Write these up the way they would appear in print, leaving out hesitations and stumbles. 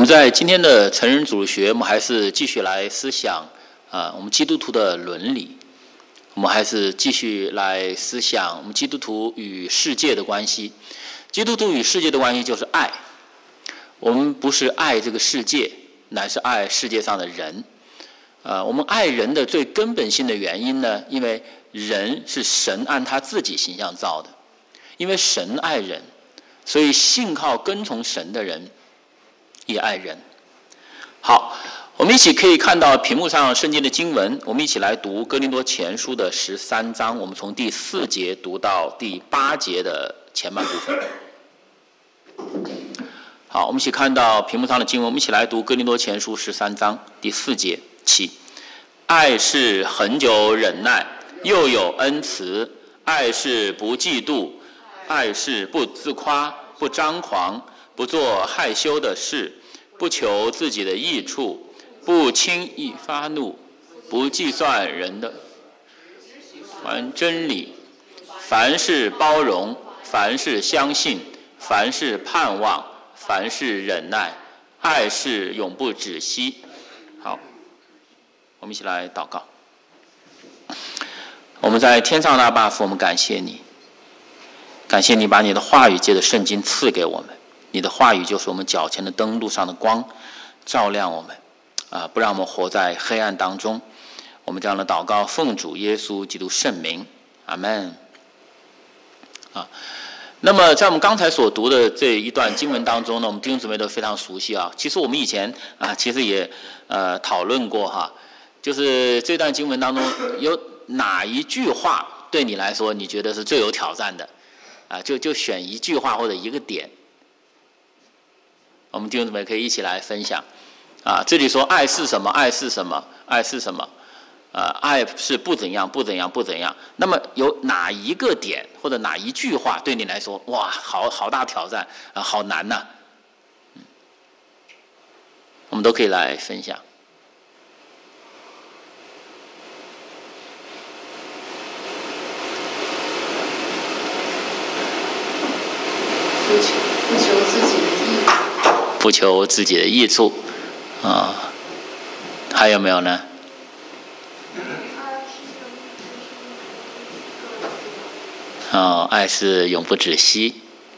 们在今天的成人主学，我们还是继续来思想我们基督徒的伦理。我们还是继续来思想我们基督徒与世界的关系。基督徒与世界的关系就是爱。我们不是爱这个世界，乃是爱世界上的人。我们爱人的最根本性的原因呢，因为人是神按他自己形象造的，因为神爱人，所以信靠跟从神的人也爱人。好，我们一起可以看到屏幕上圣经的经文，我们一起来读哥林多前书的13章，我们从第4节读到第8节的前半部分。好，我们一起看到屏幕上的经文，我们一起来读哥林多前书13章第4节起。爱是恒久忍耐，又有恩慈；爱是不嫉妒，爱是不自夸，不张狂，不做害羞的事，不求自己的益处，不轻易发怒，不计算人的还真理。凡事包容，凡事相信，凡事盼望，凡事忍耐，爱是永不止息。好，我们一起来祷告。我们在天上的阿爸父，我们感谢你，感谢你把你的话语借着圣经赐给我们。你的话语就是我们脚前的灯，路上的光，照亮我们不让我们活在黑暗当中。我们这样的祷告奉主耶稣基督圣名，阿们。那么在我们刚才所读的这一段经文当中呢，我们弟兄姊妹都非常熟悉其实我们以前其实也讨论过就是这段经文当中有哪一句话对你来说你觉得是最有挑战的就选一句话或者一个点，我们弟兄姊妹可以一起来分享这里说爱是什么，爱是什么，爱是什么爱是不怎样不怎样不怎样。那么有哪一个点或者哪一句话对你来说哇好大挑战好难呐我们都可以来分享。不求自己的益处还有没有呢？爱是永不止息。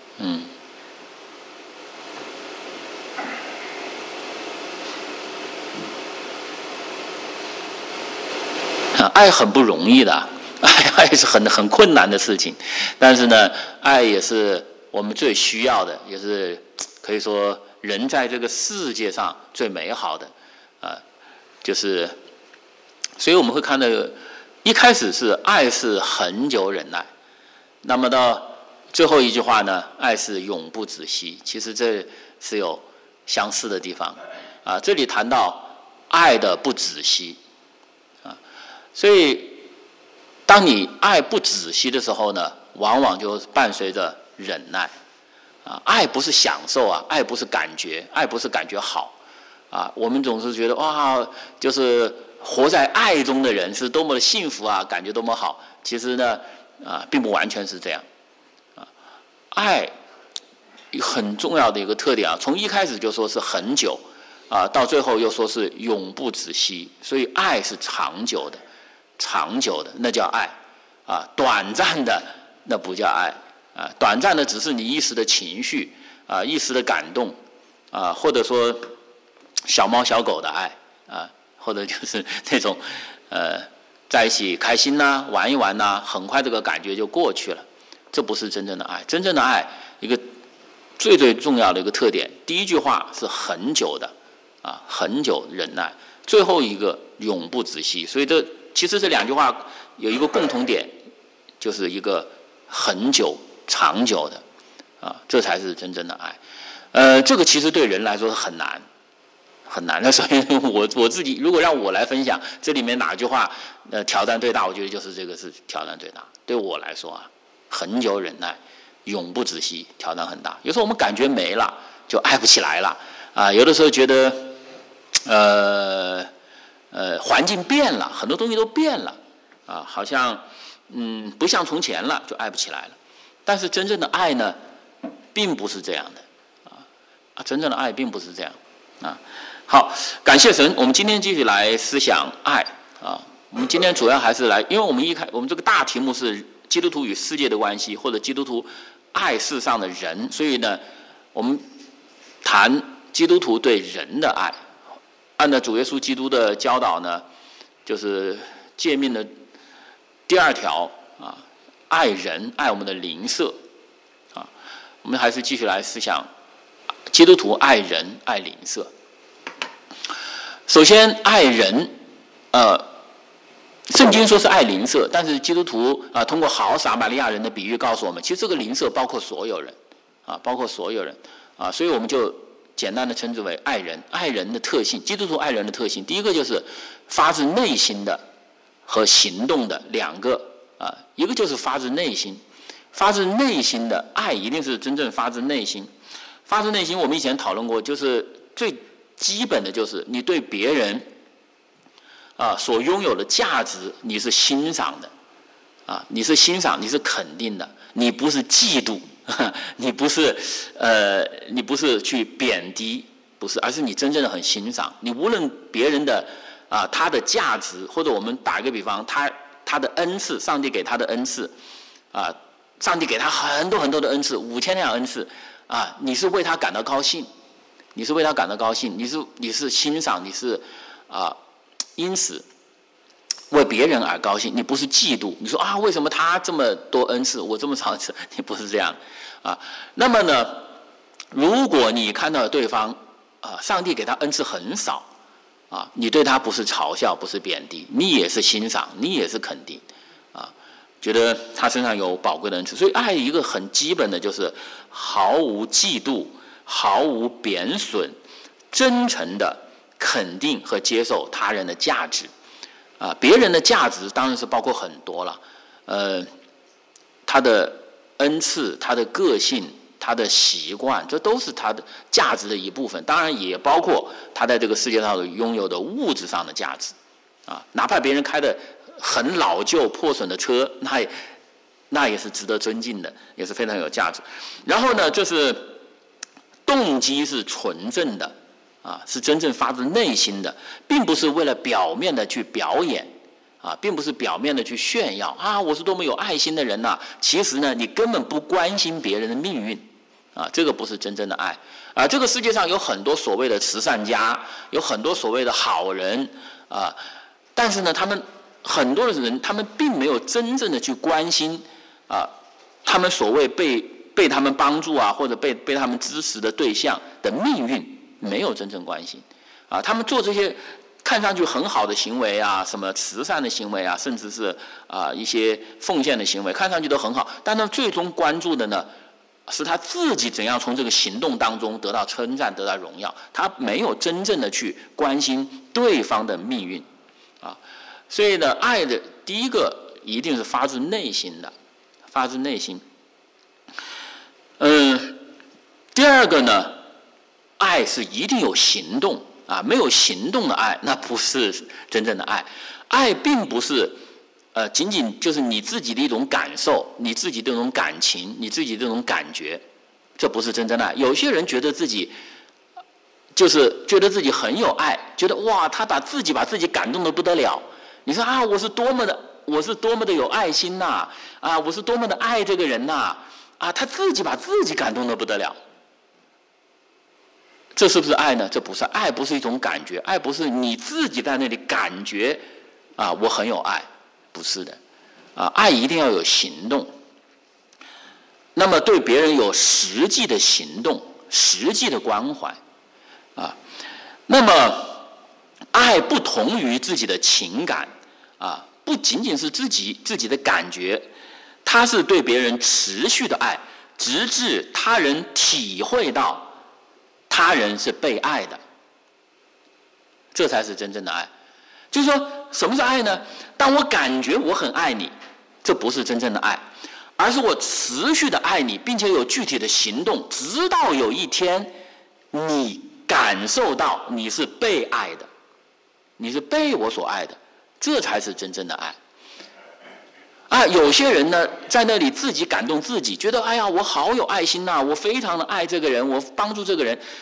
爱很不容易的，爱是很困难的事情，但是呢，爱也是我们最需要的，也是可以说人在这个世界上最美好的就是所以我们会看到一开始是爱是恒久忍耐，那么到最后一句话呢，爱是永不止息。其实这是有相似的地方这里谈到爱的不止息所以当你爱不止息的时候呢，往往就伴随着忍耐爱不是享受爱不是感觉，爱不是感觉好我们总是觉得哇，就是活在爱中的人是多么的幸福感觉多么好。其实呢并不完全是这样爱很重要的一个特点从一开始就说是很久到最后又说是永不止息。所以爱是长久的，长久的那叫爱短暂的那不叫爱短暂的只是你一时的情绪一时的感动或者说小猫小狗的爱或者就是那种在一起开心玩一玩很快这个感觉就过去了。这不是真正的爱。真正的爱一个最最重要的一个特点，第一句话是很久的很久忍耐，最后一个永不止息。所以其实这两句话有一个共同点，就是一个很久长久的这才是真正的爱。这个其实对人来说是很难很难的。所以我自己如果让我来分享这里面哪句话挑战最大，我觉得就是这个是挑战最大。对我来说很久忍耐永不止息，挑战很大。有时候我们感觉没了就爱不起来了有的时候觉得环境变了，很多东西都变了好像不像从前了，就爱不起来了。但是真正的爱呢并不是这样的真正的爱并不是这样啊。好，感谢神，我们今天继续来思想爱啊。我们今天主要还是来，因为我们这个大题目是基督徒与世界的关系，或者基督徒爱世上的人，所以呢，我们谈基督徒对人的爱。按照主耶稣基督的教导呢，就是诫命的第2条啊，爱人，爱我们的邻舍啊。我们还是继续来思想基督徒爱人，爱邻舍。首先，爱人，圣经说是爱邻舍，但是基督徒通过好撒玛利亚人的比喻告诉我们，其实这个邻舍包括所有人啊，包括所有人啊，所以我们就简单的称之为爱人。爱人的特性，基督徒爱人的特性，第一个就是发自内心的和行动的2个啊，一个就是发自内心，发自内心的爱一定是真正发自内心。发自内心，我们以前讨论过，就是最基本的就是你对别人所拥有的价值你是欣赏的啊，你是欣赏，你是肯定的，你不是嫉妒，你不是去贬低，不是，而是你真正的很欣赏。你无论别人的他的价值，或者我们打一个比方，他的恩赐，上帝给他的恩赐上帝给他很多很多的恩赐，5000样恩赐你是为他感到高兴，你是为他感到高兴，你是欣赏，你是因此为别人而高兴，你不是嫉妒。你说为什么他这么多恩赐，我这么少恩赐？你不是这样那么呢，如果你看到对方上帝给他恩赐很少你对他不是嘲笑，不是贬低，你也是欣赏，你也是肯定觉得他身上有宝贵的恩赐。所以爱一个很基本的就是毫无嫉妒，毫无贬损，真诚的肯定和接受他人的价值别人的价值当然是包括很多了他的恩赐，他的个性，他的习惯，这都是他的价值的一部分，当然也包括他在这个世界上拥有的物质上的价值哪怕别人开的很老旧破损的车，那也是值得尊敬的，也是非常有价值。然后呢，就是动机是纯正的是真正发自内心的，并不是为了表面的去表演并不是表面的去炫耀我是多么有爱心的人其实呢，你根本不关心别人的命运这个不是真正的爱这个世界上有很多所谓的慈善家，有很多所谓的好人但是呢，他们很多的人，他们并没有真正的去关心他们所谓被他们帮助或者被他们支持的对象的命运，没有真正关心他们做这些看上去很好的行为什么慈善的行为甚至是一些奉献的行为，看上去都很好，但他最终关注的呢，是他自己怎样从这个行动当中得到称赞，得到荣耀，他没有真正的去关心对方的命运所以呢，爱的第一个一定是发自内心的，发自内心第二个呢，爱是一定有行动没有行动的爱，那不是真正的爱。爱并不是仅仅就是你自己的一种感受，你自己的一种感情，你自己的一种感觉，这不是真正的爱。有些人觉得自己很有爱，觉得哇，他把自己感动得不得了。你说我是多么的有爱心我是多么的爱这个人他自己把自己感动得不得了。这是不是爱呢？这不是爱，不是一种感觉，爱不是你自己在那里感觉我很有爱，不是的爱一定要有行动，那么对别人有实际的行动，实际的关怀那么爱不同于自己的情感不仅仅是自己的感觉，它是对别人持续的爱，直至他人体会到他人是被爱的，这才是真正的爱。就是说，什么是爱呢？当我感觉我很爱你，这不是真正的爱，而是我持续的爱你，并且有具体的行动，直到有一天你感受到你是被爱的，你是被我所爱的，这才是真正的爱有些人呢，在那里自己感动自己，觉得哎呀，我好有爱心我非常的爱这个人，我帮助这个人，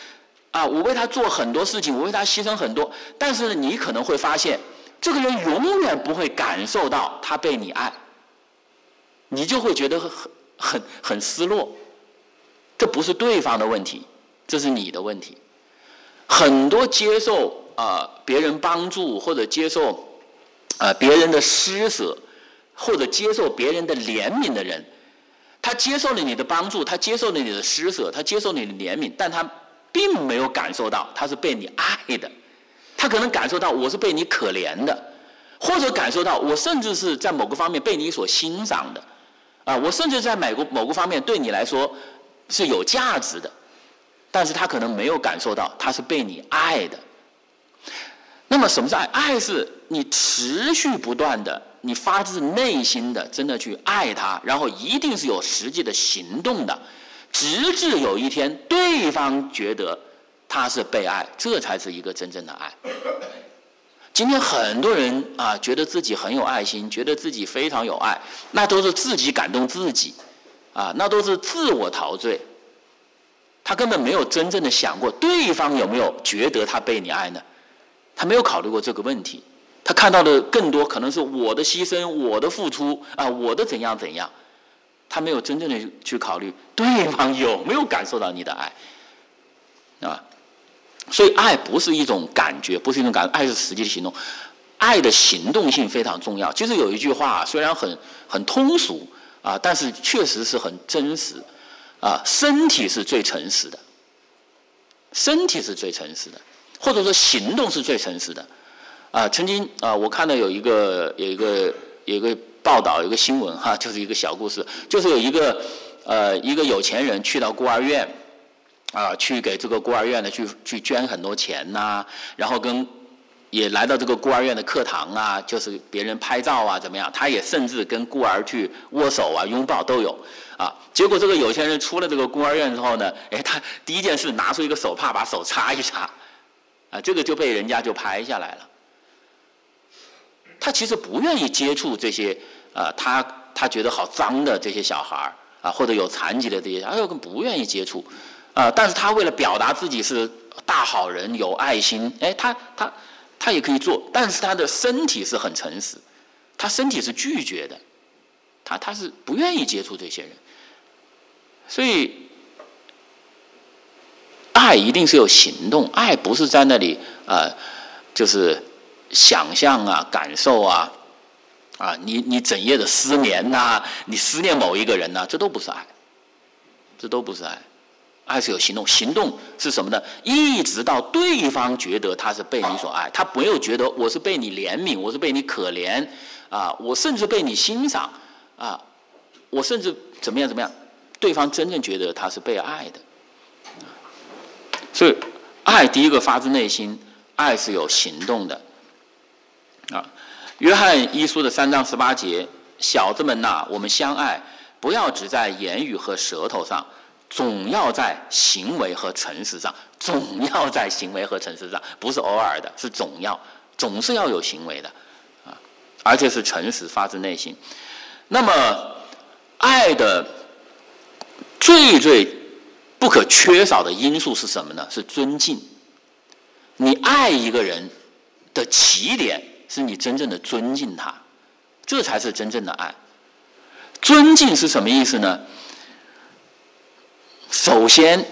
我为他做很多事情，我为他牺牲很多，但是你可能会发现，这个人永远不会感受到他被你爱，你就会觉得很失落。这不是对方的问题，这是你的问题。很多接受别人帮助，或者接受别人的施舍，或者接受别人的怜悯的人，他接受了你的帮助，他接受了你的施舍，他接受你的怜悯，但他并没有感受到他是被你爱的。他可能感受到我是被你可怜的，或者感受到我甚至是在某个方面被你所欣赏的，我甚至在某个方面对你来说是有价值的，但是他可能没有感受到他是被你爱的。那么什么是爱？爱是你持续不断的，你发自内心的真的去爱他，然后一定是有实际的行动的，直至有一天对方觉得他是被爱，这才是一个真正的爱。今天很多人觉得自己很有爱心，觉得自己非常有爱，那都是自己感动自己那都是自我陶醉。他根本没有真正的想过对方有没有觉得他被你爱呢？他没有考虑过这个问题，他看到的更多可能是我的牺牲，我的付出我的怎样怎样，他没有真正的去考虑对方有没有感受到你的爱所以爱不是一种感觉，不是一种感觉，爱是实际的行动。爱的行动性非常重要。其实有一句话虽然很通俗但是确实是很真实身体是最诚实的，身体是最诚实的，或者说行动是最诚实的曾经我看到有一个报道，有一个新闻就是一个小故事，就是有一个有钱人去到孤儿院去给这个孤儿院呢去捐很多钱然后也来到这个孤儿院的课堂就是别人拍照怎么样，他也甚至跟孤儿去握手拥抱都有结果这个有钱人出了这个孤儿院之后呢，他第一件事拿出一个手帕把手擦一擦这个就被人家就拍下来了。他其实不愿意接触这些他觉得好脏的这些小孩或者有残疾的这些，他不愿意接触但是他为了表达自己是大好人有爱心他也可以做，但是他的身体是很诚实，他身体是拒绝的，他是不愿意接触这些人。所以爱一定是有行动，爱不是在那里就是想象感受你整夜的失眠你思念某一个人这都不是爱，这都不是爱。爱是有行动，行动是什么呢？一直到对方觉得他是被你所爱，他没有觉得我是被你怜悯，我是被你可怜我甚至被你欣赏我甚至怎么样，对方真正觉得他是被爱的。所以爱第一个发自内心，爱是有行动的约翰一书的3章18节，小子们我们相爱，不要只在言语和舌头上，总要在行为和诚实上，总要在行为和诚实上，不是偶尔的，是总是要有行为的而且是诚实发自内心。那么爱的最不可缺少的因素是什么呢？是尊敬。你爱一个人的起点是你真正的尊敬他，这才是真正的爱。尊敬是什么意思呢？首先，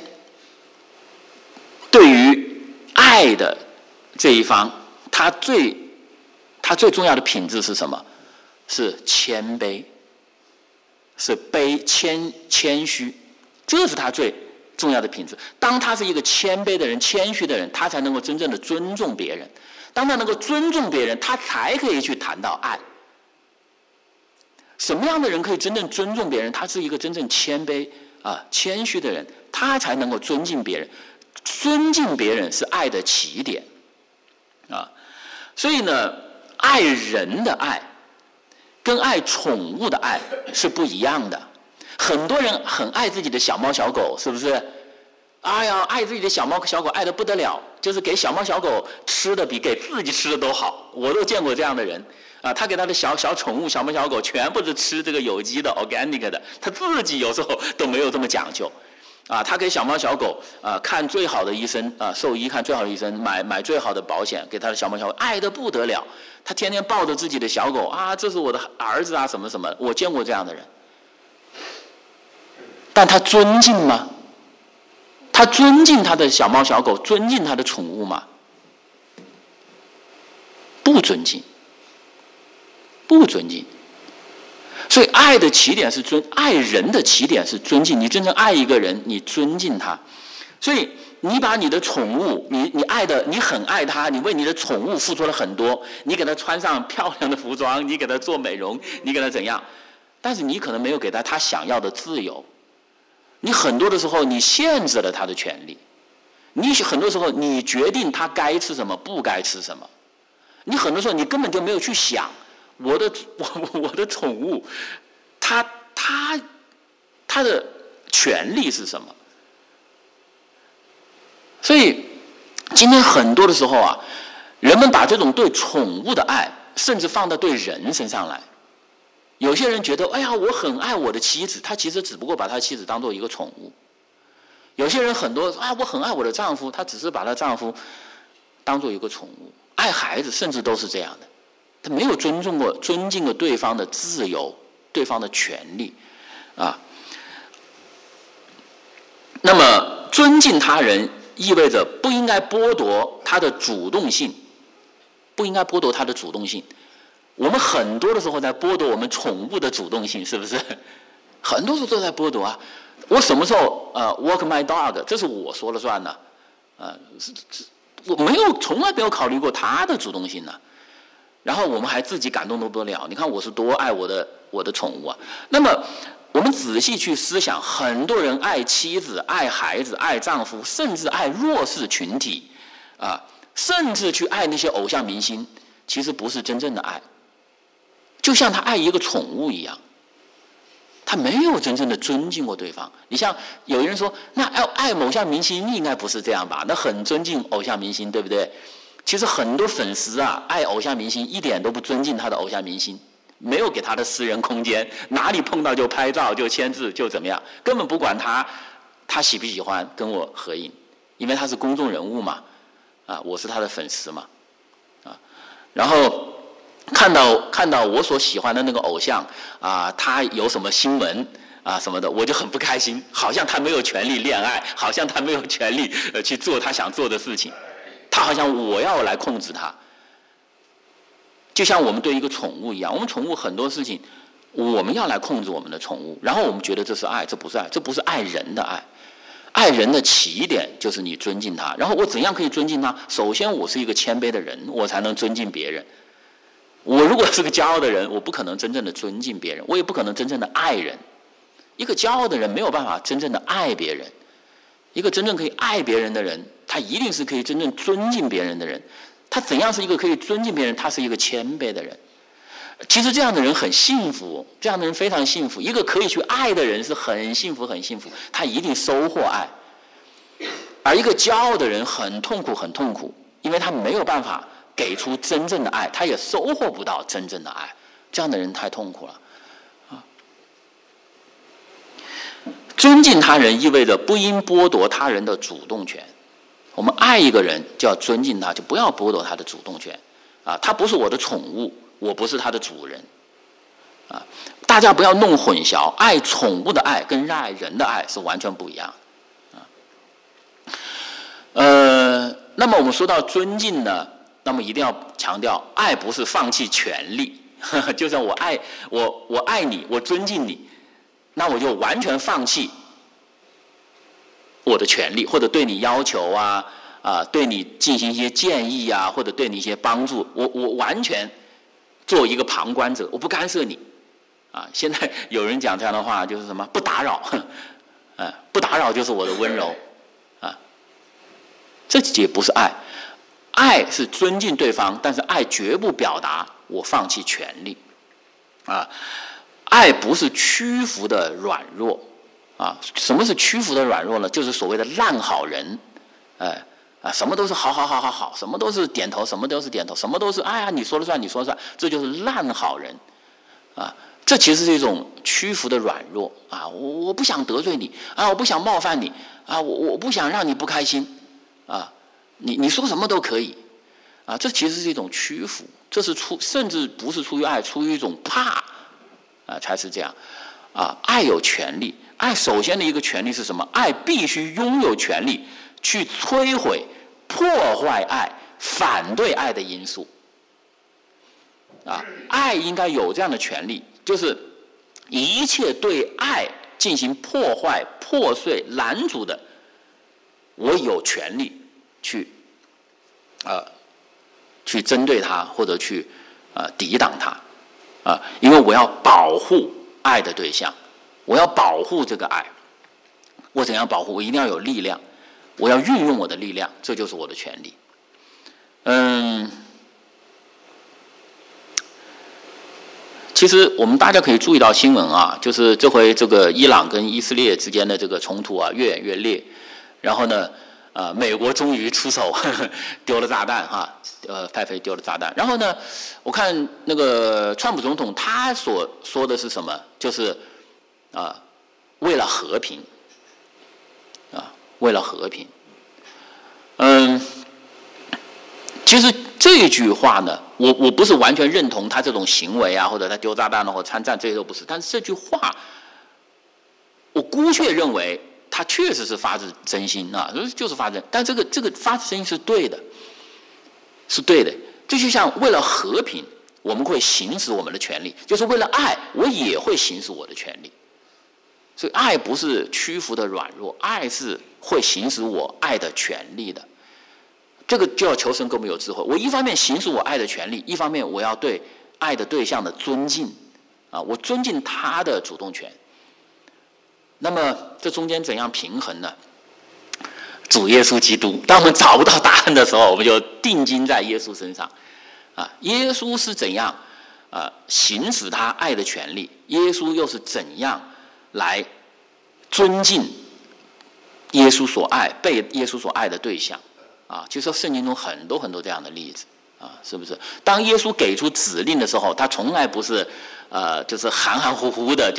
对于爱的这一方，他最重要的品质是什么？是谦卑，是谦虚，这是他最重要的品质。当他是一个谦卑的人、谦虚的人，他才能够真正的尊重别人。当他能够尊重别人，他才可以去谈到爱。什么样的人可以真正尊重别人？他是一个真正谦卑谦虚的人，他才能够尊敬别人。尊敬别人是爱的起点所以呢，爱人的爱跟爱宠物的爱是不一样的。很多人很爱自己的小猫小狗，是不是？哎呀，爱自己的小猫小狗爱得不得了，就是给小猫小狗吃的比给自己吃的都好。我都见过这样的人他给他的小宠物小猫小狗全部是吃这个有机的 organic 的，他自己有时候都没有这么讲究他给小猫小狗看最好的医生兽医看最好的医生，买最好的保险给他的小猫小狗，爱得不得了。他天天抱着自己的小狗这是我的儿子什么什么，我见过这样的人。但他尊敬吗？他尊敬他的小猫小狗，尊敬他的宠物吗？不尊敬，不尊敬。所以爱的起点是爱人的起点是尊敬。你真正爱一个人，你尊敬他。所以你把你的宠物，你很爱他，你为你的宠物付出了很多，你给他穿上漂亮的服装，你给他做美容，你给他怎样？但是你可能没有给他想要的自由。你很多的时候，你限制了他的权利。你很多时候，你决定他该吃什么，不该吃什么。你很多时候，你根本就没有去想。我的宠物，它的权利是什么？所以今天很多的时候人们把这种对宠物的爱，甚至放到对人身上来。有些人觉得，哎呀，我很爱我的妻子，他其实只不过把他妻子当做一个宠物。有些人很多我很爱我的丈夫，他只是把他丈夫当做一个宠物。爱孩子甚至都是这样的。他没有尊敬过对方的自由，对方的权利，那么尊敬他人意味着不应该剥夺他的主动性，不应该剥夺他的主动性。我们很多的时候在剥夺我们宠物的主动性，是不是？很多时候都在剥夺我什么时候walk my dog， 这是我说了算呢？我从来没有考虑过他的主动性呢。然后我们还自己感动都不得了，你看我是多爱我的宠物那么我们仔细去思想，很多人爱妻子、爱孩子、爱丈夫，甚至爱弱势群体甚至去爱那些偶像明星，其实不是真正的爱。就像他爱一个宠物一样，他没有真正的尊敬过对方。你像有人说，那爱偶像明星应该不是这样吧？那很尊敬偶像明星，对不对？其实很多粉丝爱偶像明星一点都不尊敬他的偶像明星，没有给他的私人空间，哪里碰到就拍照就签字就怎么样，根本不管他喜不喜欢跟我合影，因为他是公众人物嘛我是他的粉丝嘛然后看到我所喜欢的那个偶像他有什么新闻什么的，我就很不开心，好像他没有权利恋爱，好像他没有权利去做他想做的事情。他好像我要来控制他，就像我们对一个宠物一样，我们宠物很多事情我们要来控制我们的宠物，然后我们觉得这是爱，这不是爱，这不是爱人的爱。爱人的起点就是你尊敬他，然后我怎样可以尊敬他？首先我是一个谦卑的人，我才能尊敬别人。我如果是个骄傲的人，我不可能真正的尊敬别人，我也不可能真正的爱人。一个骄傲的人没有办法真正的爱别人，一个真正可以爱别人的人，他一定是可以真正尊敬别人的人。他怎样是一个可以尊敬别人？他是一个谦卑的人。其实这样的人很幸福，这样的人非常幸福。一个可以去爱的人是很幸福很幸福，他一定收获爱。而一个骄傲的人很痛苦很痛苦，因为他没有办法给出真正的爱，他也收获不到真正的爱。这样的人太痛苦了尊敬他人意味着不应剥夺他人的主动权。我们爱一个人就要尊敬他，就不要剥夺他的主动权他不是我的宠物，我不是他的主人大家不要弄混淆，爱宠物的爱跟爱人的爱是完全不一样那么我们说到尊敬呢，那么一定要强调，爱不是放弃权利就像我爱你，我尊敬你，那我就完全放弃我的权利，或者对你要求对你进行一些建议或者对你一些帮助，我完全做一个旁观者，我不干涉你现在有人讲这样的话，就是什么不打扰不打扰就是我的温柔这也不是爱。爱是尊敬对方，但是爱绝不表达我放弃权利爱不是屈服的软弱什么是屈服的软弱呢？就是所谓的烂好人什么都是好，什么都是点头，什么都是点头，什么都是哎呀你说了算，你说了算，这就是烂好人这其实是一种屈服的软弱啊！我不想得罪你啊，我不想冒犯你啊，我不想让你不开心啊，你说什么都可以啊！这其实是一种屈服，这是甚至不是出于爱，出于一种怕啊，才是这样啊！爱有权利，爱首先的一个权利是什么？爱必须拥有权利去摧毁、破坏爱、反对爱的因素啊！爱应该有这样的权利。就是一切对爱进行破坏、破碎、拦阻的，我有权利去针对它，或者去抵挡它因为我要保护爱的对象，我要保护这个爱。我怎样保护？我一定要有力量，我要运用我的力量，这就是我的权利。其实我们大家可以注意到新闻啊，就是这回这个伊朗跟以色列之间的这个冲突啊越演越烈，然后呢，美国终于出手丢了炸弹派飞丢了炸弹。然后呢，我看那个川普总统他所说的是什么？就是为了和平为了和平。其实这句话呢，我不是完全认同他这种行为啊，或者他丢炸弹或参战，这些都不是。但是这句话，我姑且认为他确实是发自真心啊，就是发自。但这个发自真心是对的，是对的。这就像为了和平，我们会行使我们的权利；就是为了爱，我也会行使我的权利。所以爱不是屈服的软弱，爱是会行使我爱的权利的。这个就要求神给我们有智慧。我一方面行使我爱的权利，一方面我要对爱的对象的尊敬我尊敬他的主动权。那么这中间怎样平衡呢？主耶稣基督，当我们找不到答案的时候，我们就定睛在耶稣身上耶稣是怎样行使他爱的权利，耶稣又是怎样来尊敬耶稣所爱、被耶稣所爱的对象其实圣经中很多很多这样的例子是不是？当耶稣给出指令的时候，他从来不是就是含含糊糊的，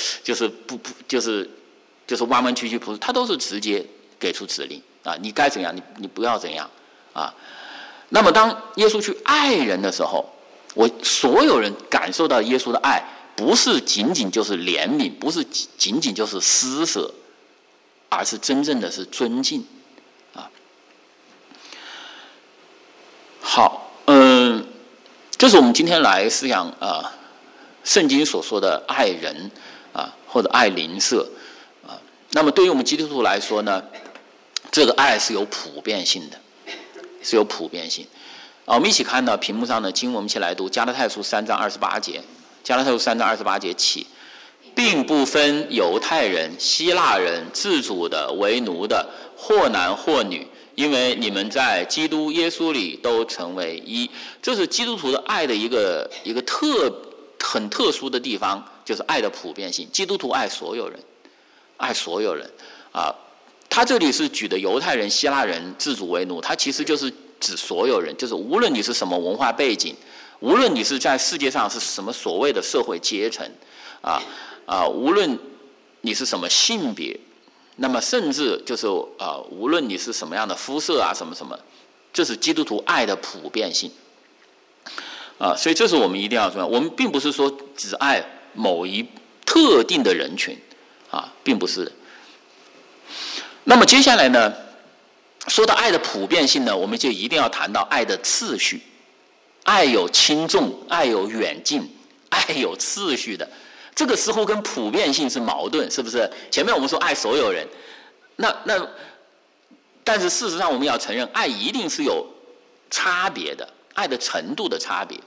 就是弯弯曲曲，不是，他都是直接给出指令你该怎样，你不要怎样那么当耶稣去爱人的时候，所有人感受到耶稣的爱，不是仅仅就是怜悯，不是仅仅就是施舍，而是真正的是尊敬好，这是我们今天来思想圣经所说的爱人或者爱邻舍那么对于我们基督徒来说呢，这个爱是有普遍性的，是有普遍性我们一起看到屏幕上的经文，我们一起来读加拉太书3章28节。加拉太书3章28节起，并不分犹太人、希腊人、自主的、为奴的，或男或女，因为你们在基督耶稣里都成为一。这是基督徒的爱的一个很特殊的地方，就是爱的普遍性。基督徒爱所有人，爱所有人他这里是举的犹太人、希腊人、自主为奴，他其实就是指所有人，就是无论你是什么文化背景，无论你是在世界上是什么所谓的社会阶层无论你是什么性别，那么甚至就是无论你是什么样的肤色什么什么，这是基督徒爱的普遍性所以这是我们一定要说，我们并不是说只爱某一特定的人群并不是的。那么接下来呢，说到爱的普遍性呢，我们就一定要谈到爱的次序。爱有轻重，爱有远近，爱有次序的，这个似乎跟普遍性是矛盾，是不是？前面我们说爱所有人，但是事实上我们要承认，爱一定是有差别的，爱的程度的差别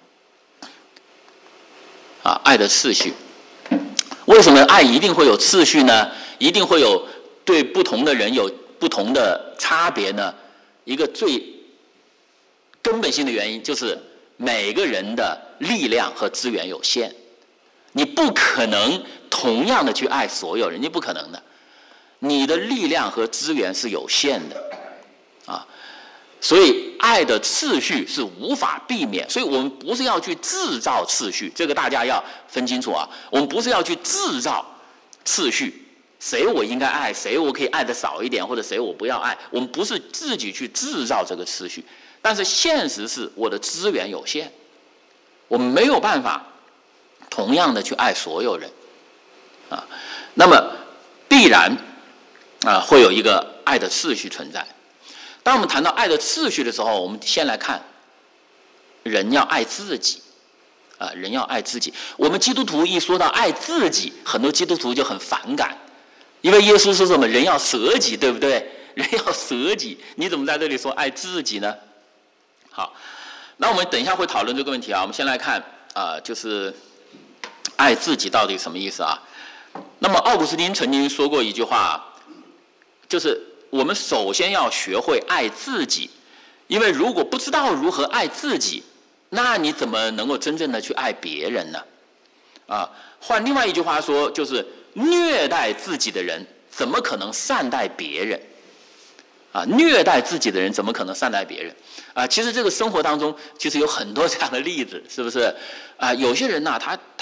爱的次序。为什么爱一定会有次序呢？一定会有对不同的人有不同的差别呢？一个最根本性的原因就是每个人的力量和资源有限，你不可能同样的去爱所有人，你不可能的，你的力量和资源是有限的所以爱的次序是无法避免，所以我们不是要去制造次序，这个大家要分清楚啊。我们不是要去制造次序，谁我应该爱，谁我可以爱的少一点，或者谁我不要爱，我们不是自己去制造这个次序。但是现实是我的资源有限，我们没有办法同样的去爱所有人啊，那么必然会有一个爱的次序存在。当我们谈到爱的次序的时候，我们先来看人要爱自己人要爱自己。我们基督徒一说到爱自己，很多基督徒就很反感，因为耶稣说什么人要舍己，对不对？人要舍己，你怎么在这里说爱自己呢？好，那我们等一下会讨论这个问题啊。我们先来看就是爱自己到底什么意思啊？那么奥古斯丁曾经说过一句话，就是我们首先要学会爱自己，因为如果不知道如何爱自己，那你怎么能够真正的去爱别人呢？换另外一句话说，就是虐待自己的人怎么可能善待别人？虐待自己的人怎么可能善待别人？其实这个生活当中其实有很多这样的例子，是不是？有些人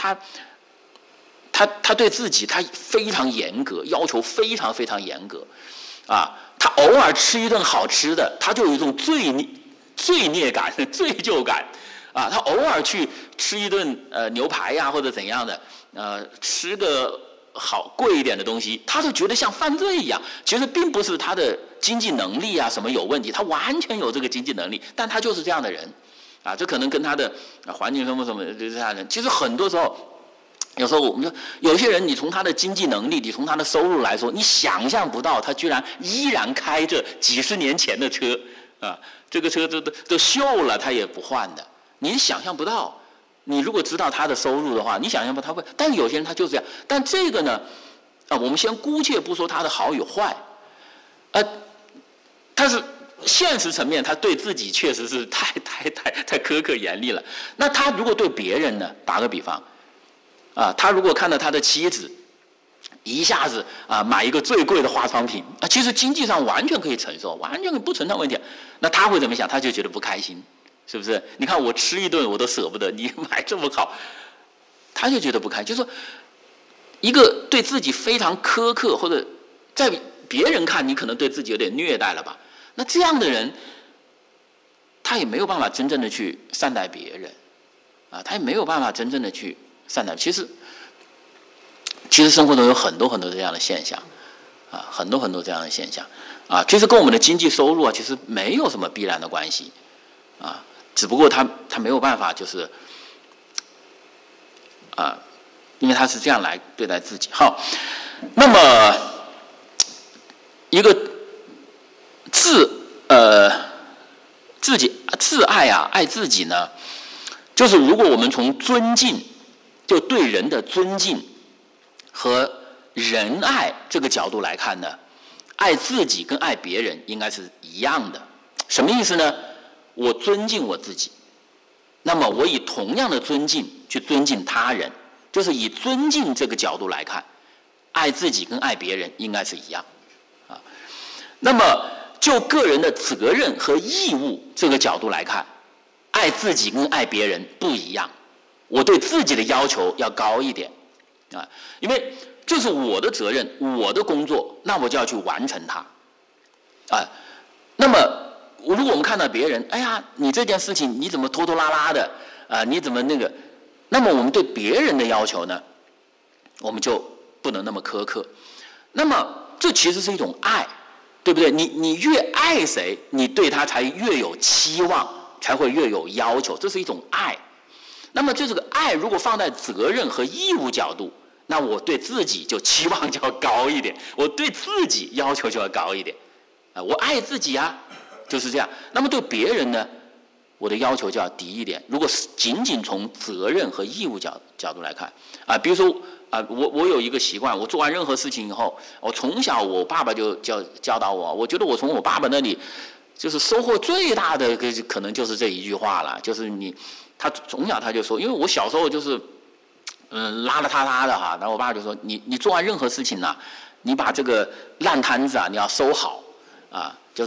他对自己他非常严格，要求非常非常严格，他偶尔吃一顿好吃的，他就有一种罪孽感、罪疚感，他偶尔去吃一顿牛排呀或者怎样的，吃个好贵一点的东西，他就觉得像犯罪一样。其实并不是他的经济能力什么有问题，他完全有这个经济能力，但他就是这样的人，这可能跟他的环境什么就是这样的人。其实很多时候，有时候我们说有些人，你从他的经济能力，你从他的收入来说，你想象不到他居然依然开着几十年前的车这个车都锈了他也不换的，你想象不到。你如果知道他的收入的话，你想象不到他会。但有些人他就是这样。但这个呢我们先姑且不说他的好与坏，但是现实层面他对自己确实是太苛刻严厉了。那他如果对别人呢？打个比方他如果看到他的妻子一下子买一个最贵的化妆品其实经济上完全可以承受，完全不存在问题，那他会怎么想？他就觉得不开心，是不是？你看我吃一顿我都舍不得，你买这么好，他就觉得不开心。就是说一个对自己非常苛刻，或者在别人看你可能对自己有点虐待了吧，那这样的人他也没有办法真正的去善待别人他也没有办法真正的去善待。其实生活中有很多很多这样的现象很多很多这样的现象其实跟我们的经济收入其实没有什么必然的关系只不过他没有办法，就是因为他是这样来对待自己。好，那么一个自爱爱自己呢，就是如果我们从尊敬，就对人的尊敬和仁爱这个角度来看呢，爱自己跟爱别人应该是一样的。什么意思呢？我尊敬我自己，那么我以同样的尊敬去尊敬他人，就是以尊敬这个角度来看，爱自己跟爱别人应该是一样那么就个人的责任和义务这个角度来看，爱自己跟爱别人不一样，我对自己的要求要高一点因为这是我的责任，我的工作，那我就要去完成它那么如果我们看到别人，哎呀，你这件事情你怎么拖拖拉拉的你怎么那个，那么我们对别人的要求呢，我们就不能那么苛刻。那么这其实是一种爱，对不对？你越爱谁，你对他才越有期望，才会越有要求，这是一种爱。那么这个爱如果放在责任和义务角度，那我对自己就期望就要高一点，我对自己要求就要高一点我爱自己就是这样。那么对别人呢，我的要求就要低一点。如果仅仅从责任和义务角度来看比如说我有一个习惯，我做完任何事情以后，我从小我爸爸就教导我觉得我从我爸爸那里就是收获最大的可能就是这一句话了，就是他从小他就说，因为我小时候就是邋邋遢遢的然后我爸就说你做完任何事情你把这个烂摊子你要收好叫做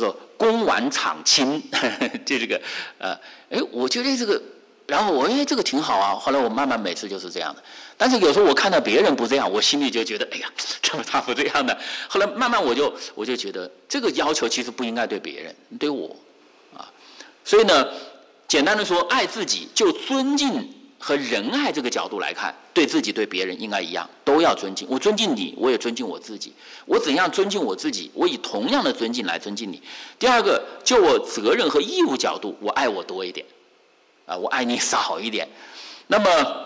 公完场亲，就这个我觉得这个，然后我这个挺好啊。后来我慢慢每次就是这样的，但是有时候我看到别人不这样，我心里就觉得哎呀，怎么他不这样的？后来慢慢我就觉得这个要求其实不应该对别人，对我啊。所以呢，简单的说，爱自己就尊敬和仁爱这个角度来看，对自己对别人应该一样，都要尊敬。我尊敬你，我也尊敬我自己。我怎样尊敬我自己，我以同样的尊敬来尊敬你。第二个，就我责任和义务角度，我爱我多一点，我爱你少一点。那么，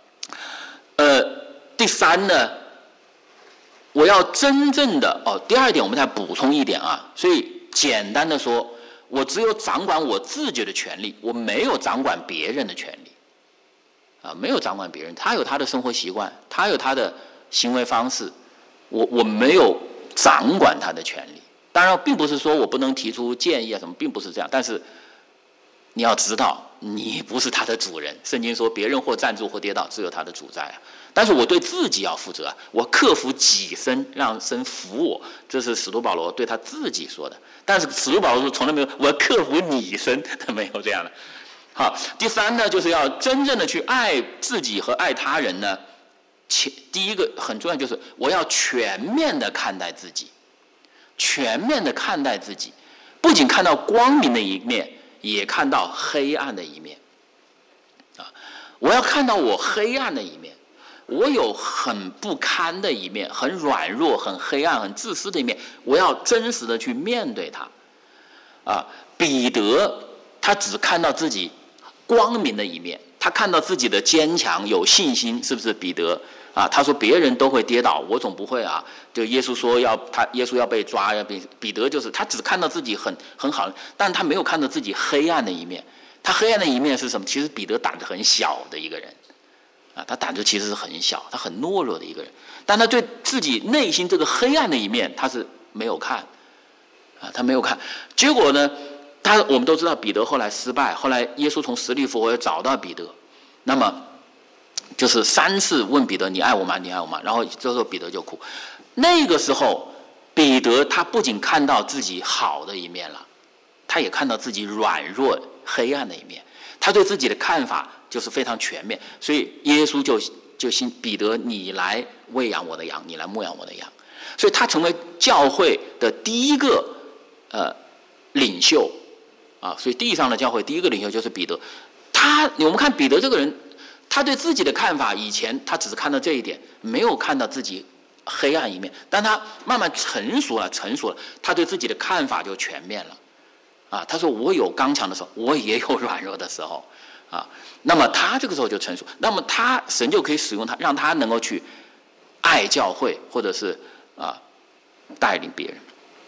第三呢，我要真正的第二点我们再补充一点啊。所以简单的说，我只有掌管我自己的权利，我没有掌管别人的权利。没有掌管别人，他有他的生活习惯，他有他的行为方式，我没有掌管他的权利。当然，并不是说我不能提出建议啊什么，并不是这样。但是你要知道，你不是他的主人。圣经说，别人或站住或跌倒，只有他的主宰啊。但是我对自己要负责啊，我克服己身，让神服我，这是使徒保罗对他自己说的。但是使徒保罗说从来没有我要克服你身，他没有这样的。好，第三呢，就是要真正的去爱自己和爱他人呢。第一个很重要，就是我要全面的看待自己，全面的看待自己，不仅看到光明的一面，也看到黑暗的一面。我要看到我黑暗的一面，我有很不堪的一面，很软弱、很黑暗、很自私的一面，我要真实的去面对它。彼得他只看到自己光明的一面，他看到自己的坚强有信心，是不是彼得他说别人都会跌倒，我总不会啊。就耶稣说耶稣要被抓，彼得就是他只看到自己很好，但他没有看到自己黑暗的一面。他黑暗的一面是什么？其实彼得胆子很小的一个人他胆子其实是很小，他很懦弱的一个人，但他对自己内心这个黑暗的一面他是没有看他没有看。结果呢，我们都知道彼得后来失败，后来耶稣从死里复活找到彼得，那么就是3次问彼得你爱我吗？你爱我吗？然后这时候彼得就哭。那个时候彼得他不仅看到自己好的一面了，他也看到自己软弱黑暗的一面，他对自己的看法就是非常全面。所以耶稣就信彼得，你来喂养我的羊，你来牧养我的羊。所以他成为教会的第一个领袖所以地上的教会第一个领袖就是彼得。我们看彼得这个人，他对自己的看法，以前他只是看到这一点，没有看到自己黑暗一面。但他慢慢成熟了，他对自己的看法就全面了他说我有刚强的时候，我也有软弱的时候那么他这个时候就成熟，那么神就可以使用他，让他能够去爱教会，或者是带领别人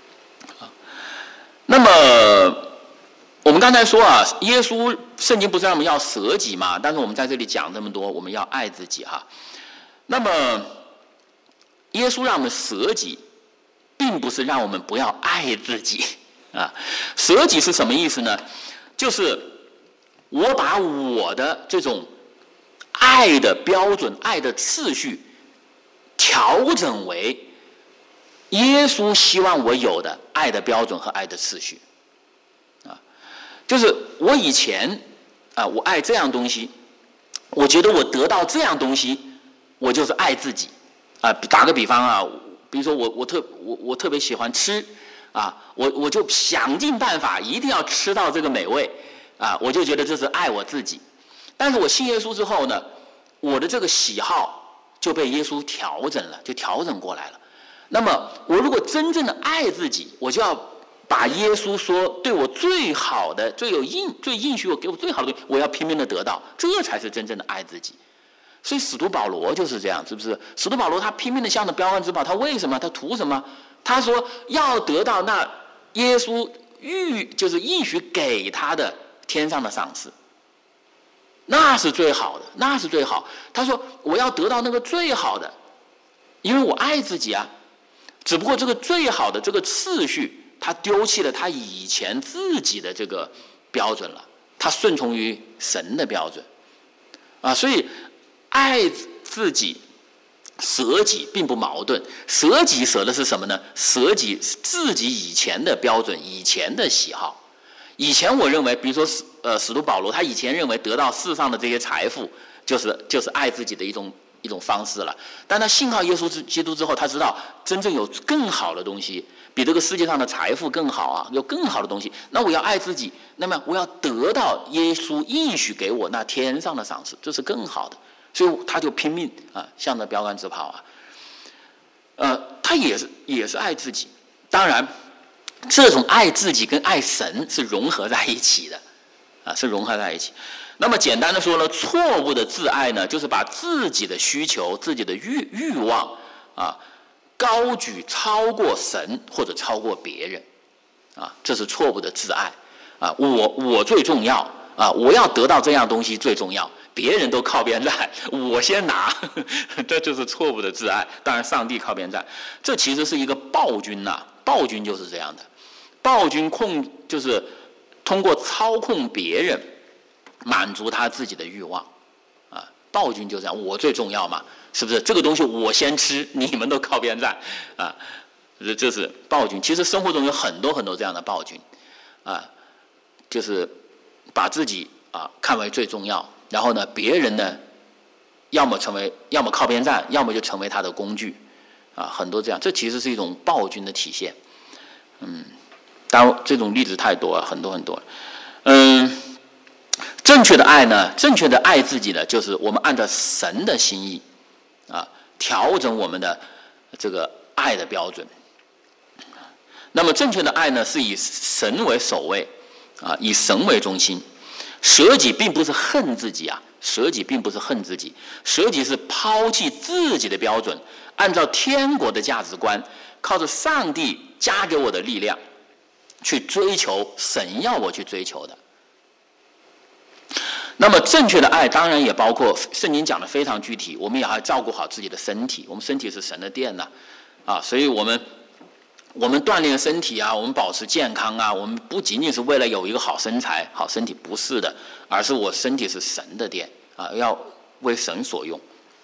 那么我们刚才说耶稣圣经不是让我们要舍己嘛？但是我们在这里讲那么多，我们要爱自己那么耶稣让我们舍己，并不是让我们不要爱自己舍己是什么意思呢？就是我把我的这种爱的标准、爱的次序调整为耶稣希望我有的爱的标准和爱的次序就是我以前我爱这样东西，我觉得我得到这样东西，我就是爱自己打个比方比如说我特别喜欢吃我就想尽办法一定要吃到这个美味我就觉得这是爱我自己。但是我信耶稣之后呢，我的这个喜好就被耶稣调整了，就调整过来了。那么我如果真正的爱自己，我就要把耶稣说对我最好的、最应许我给我最好的东西，我要拼命的得到，这才是真正的爱自己。所以使徒保罗就是这样，是不是？使徒保罗他拼命的向着标杆直跑，他为什么？他图什么？他说要得到那耶稣就是应许给他的天上的赏赐，那是最好的，那是最好。他说我要得到那个最好的，因为我爱自己只不过这个最好的这个次序，他丢弃了他以前自己的这个标准了，他顺从于神的标准所以爱自己舍己并不矛盾，舍己舍的是什么呢？舍己自己以前的标准，以前的喜好。以前我认为，比如说使徒保罗，他以前认为得到世上的这些财富，就是爱自己的一种方式了。但他信靠耶稣基督之后，他知道真正有更好的东西，比这个世界上的财富更好啊，有更好的东西。那我要爱自己，那么我要得到耶稣应许给我那天上的赏赐，这是更好的。所以他就拼命啊，向着标杆直跑啊。他也是爱自己。当然，这种爱自己跟爱神是融合在一起的，啊，是融合在一起。那么简单的说呢，错误的自爱呢，就是把自己的需求、自己的欲望啊，高举超过神或者超过别人，啊，这是错误的自爱啊。我最重要啊，我要得到这样东西最重要。别人都靠边站，我先拿，这就是错误的自爱。当然，上帝靠边站，这其实是一个暴君呐、暴君就是这样的，暴君就是通过操控别人，满足他自己的欲望，啊，暴君就这样，我最重要嘛，是不是？这个东西我先吃，你们都靠边站，啊，这是暴君。其实生活中有很多很多这样的暴君，啊，就是把自己啊看为最重要。然后呢，别人呢，要么靠边站，要么就成为他的工具，啊，很多这样，这其实是一种暴君的体现。当然这种例子太多了，很多很多。正确的爱呢，正确的爱自己呢，就是我们按照神的心意，啊，调整我们的这个爱的标准。那么正确的爱呢，是以神为首位，啊，以神为中心。舍己并不是恨自己啊，舍己并不是恨自己，舍己是抛弃自己的标准，按照天国的价值观，靠着上帝加给我的力量，去追求神要我去追求的。那么正确的爱当然也包括圣经讲的非常具体，我们也要照顾好自己的身体，我们身体是神的殿呐，啊，所以我们锻炼身体啊，我们保持健康啊，我们不仅仅是为了有一个好身材、好身体，不是的，而是我身体是神的殿啊，要为神所用。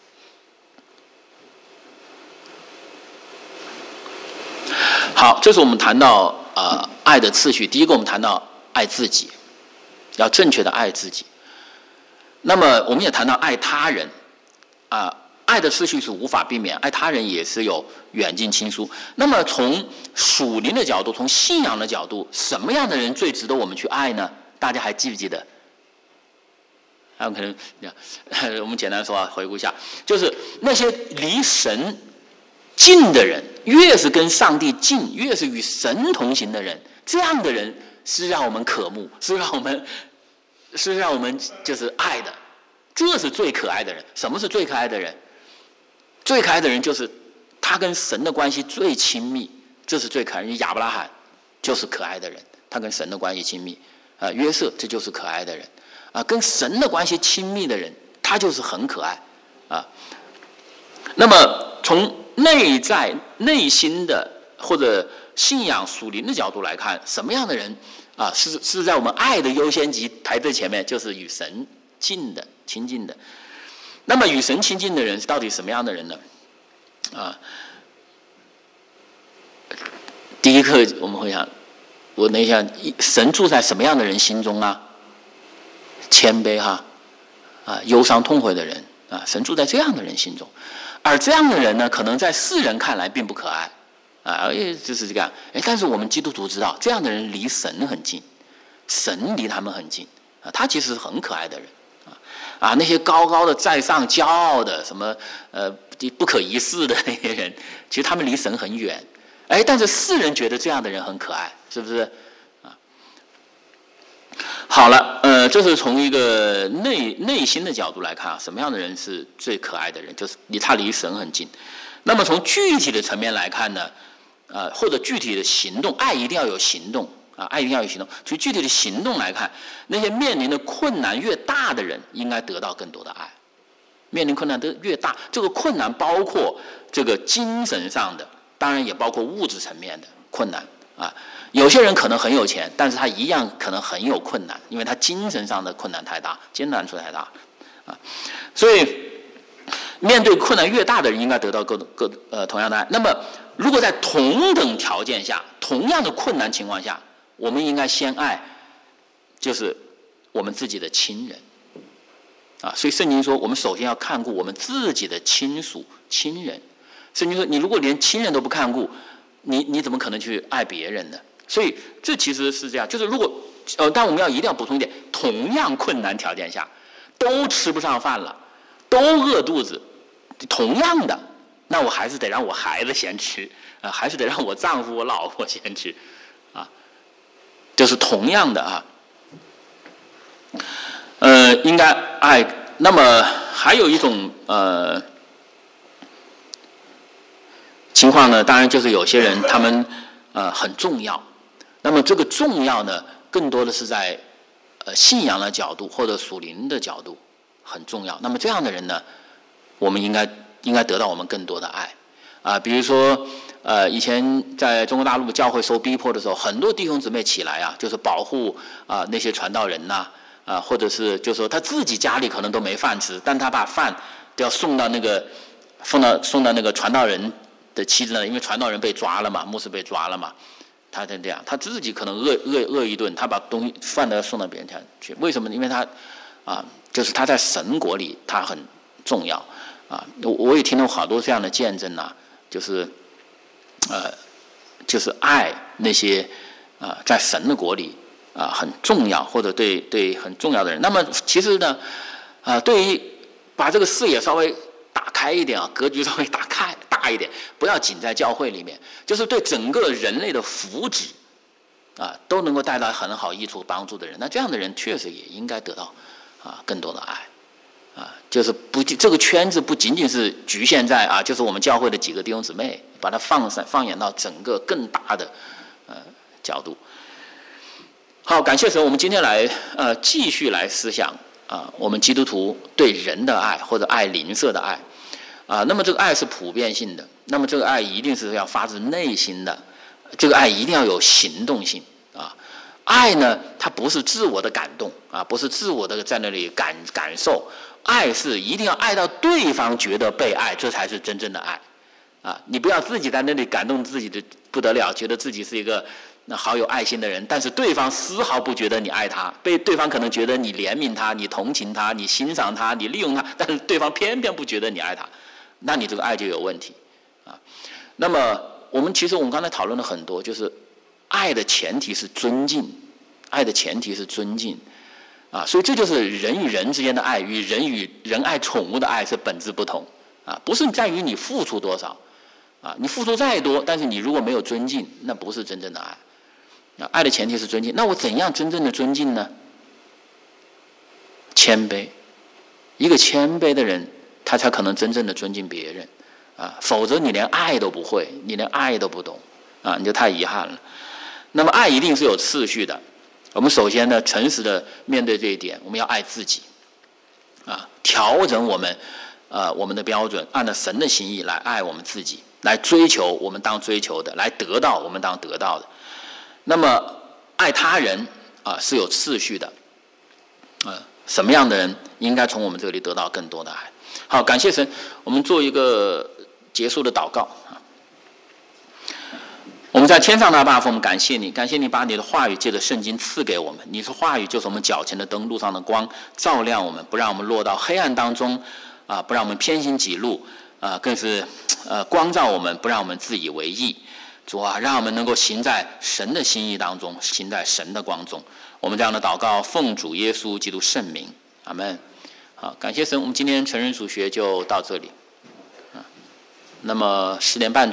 好，这是我们谈到爱的次序。第一个，我们谈到爱自己，要正确的爱自己。那么，我们也谈到爱他人啊。爱的次序是无法避免，爱他人也是有远近亲疏。那么从属灵的角度，从信仰的角度，什么样的人最值得我们去爱呢？大家还记不记得？还有可能，我们简单说啊，回顾一下，就是那些离神近的人，越是跟上帝近，越是与神同行的人，这样的人是让我们渴慕，是让我们就是爱的。这是最可爱的人。什么是最可爱的人？最可爱的人就是他跟神的关系最亲密，这是最可爱的人。亚伯拉罕就是可爱的人，他跟神的关系亲密。约瑟这就是可爱的人。跟神的关系亲密的人，他就是很可爱。那么从内心的或者信仰属灵的角度来看，什么样的人是在我们爱的优先级排在前面，就是与神近的、亲近的。那么与神亲近的人是到底什么样的人呢？第一课我们会想，我等一下，神住在什么样的人心中啊？谦卑哈，忧伤痛悔的人啊，神住在这样的人心中。而这样的人呢，可能在世人看来并不可爱就是这样。但是我们基督徒知道，这样的人离神很近，神离他们很近他其实是很可爱的人那些高高的在上、骄傲的什么不可一世的那些人，其实他们离神很远。但是世人觉得这样的人很可爱，是不是好了，这是从一个内心的角度来看什么样的人是最可爱的人，就是他离神很近。那么从具体的层面来看呢，或者具体的行动，爱一定要有行动爱一定要有行动。从具体的行动来看，那些面临的困难越大的人，应该得到更多的爱。面临困难的越大，这个困难包括这个精神上的，当然也包括物质层面的困难有些人可能很有钱，但是他一样可能很有困难，因为他精神上的困难太大，艰难处太大所以面对困难越大的人，应该得到同样的爱。那么，如果在同等条件下、同样的困难情况下，我们应该先爱，就是我们自己的亲人。所以圣经说，我们首先要看顾我们自己的亲属、亲人。圣经说，你如果连亲人都不看顾，你怎么可能去爱别人呢？所以这其实是这样，就是如果但我们一定要补充一点，同样困难条件下，都吃不上饭了，都饿肚子，同样的，那我还是得让我孩子先吃还是得让我丈夫、我老婆先吃就是同样的应该爱。那么还有一种情况呢，当然就是有些人他们很重要，那么这个重要呢，更多的是在信仰的角度或者属灵的角度很重要。那么这样的人呢，我们应该得到我们更多的爱比如说以前在中国大陆教会受逼迫的时候，很多弟兄姊妹起来就是保护那些传道人或者是就是说他自己家里可能都没饭吃，但他把饭都要送到那个传道人的妻子那里，因为传道人被抓了嘛，牧师被抓了嘛，他这样，他自己可能饿一顿，他把饭都要送到别人家去。为什么？因为他就是他在神国里他很重要我也听到好多这样的见证就是爱那些在神的国里很重要或者对很重要的人。那么其实呢对于把这个视野稍微打开一点格局稍微大一点，不要仅在教会里面，就是对整个人类的福祉都能够带来很好益处帮助的人，那这样的人确实也应该得到更多的爱就是这个圈子不仅仅是局限在就是我们教会的几个弟兄姊妹，把它放眼到整个更大的角度。好，感谢神，我们今天来继续来思想我们基督徒对人的爱或者爱邻舍的爱那么这个爱是普遍性的，那么这个爱一定是要发自内心的，这个爱一定要有行动性爱呢，它不是自我的感动不是自我的在那里感受，爱是一定要爱到对方觉得被爱，这才是真正的爱你不要自己在那里感动自己的不得了，觉得自己是一个好有爱心的人，但是对方丝毫不觉得你爱他，对方可能觉得你怜悯他，你同情他，你欣赏他，你利用他，但是对方偏偏不觉得你爱他，那你这个爱就有问题那么我们刚才讨论了很多，就是爱的前提是尊敬，爱的前提是尊敬所以这就是人与人之间的爱与人爱宠物的爱是本质不同不是在于你付出多少你付出再多，但是你如果没有尊敬，那不是真正的爱爱的前提是尊敬。那我怎样真正的尊敬呢？谦卑，一个谦卑的人他才可能真正的尊敬别人否则你连爱都不会，你连爱都不懂你就太遗憾了。那么爱一定是有次序的，我们首先呢诚实的面对这一点，我们要爱自己调整我们的标准，按照神的心意来爱我们自己，来追求我们当追求的，来得到我们当得到的。那么爱他人是有次序的什么样的人应该从我们这里得到更多的爱。好，感谢神，我们做一个结束的祷告我们在天上的阿爸父，我们感谢你把你的话语借着圣经赐给我们，你说话语就是我们脚前的灯，路上的光，照亮我们，不让我们落到黑暗当中不让我们偏行己路更是光照我们，不让我们自以为意。主让我们能够行在神的心意当中，行在神的光中。我们这样的祷告奉主耶稣基督圣名，阿们。好，感谢神，我们今天成人主学就到这里那么10点半